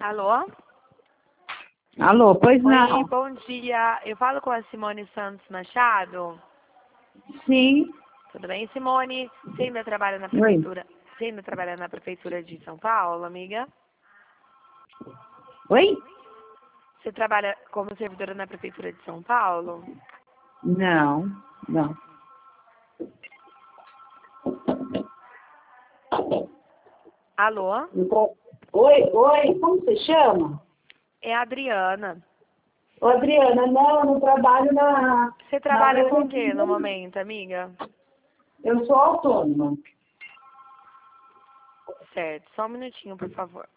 Alô? Alô, pois não. Oi, bom dia. Eu falo com a Simone Santos Machado. Sim. Tudo bem, Simone? Você ainda trabalha na Oi. prefeitura? Você ainda trabalha na prefeitura de São Paulo, amiga? Oi? Você trabalha como servidora na prefeitura de São Paulo? Não, não. Alô? Oi, como você chama? É a Adriana. Ô, Adriana, não, eu não trabalho Você na trabalha com o que prefeitura. no momento, amiga? Eu sou autônoma. Certo, só um minutinho, por favor.